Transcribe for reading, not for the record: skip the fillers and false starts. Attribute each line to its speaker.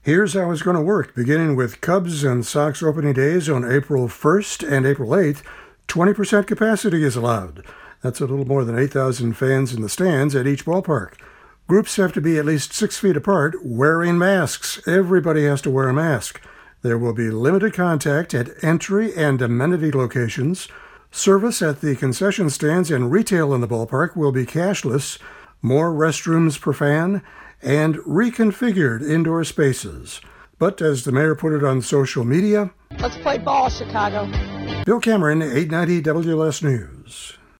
Speaker 1: Here's how it's going to work. Beginning with Cubs and Sox opening days on April 1st and April 8th, 20% capacity is allowed. That's a little more than 8,000 fans in the stands at each ballpark. Groups have to be at least 6 feet apart, wearing masks. Everybody has to wear a mask. There will be limited contact at entry and amenity locations. Service at the concession stands and retail in the ballpark will be cashless, more restrooms per fan, and reconfigured indoor spaces. But as the mayor put it on social media,
Speaker 2: let's play ball, Chicago.
Speaker 1: Bill Cameron, 890 WLS News.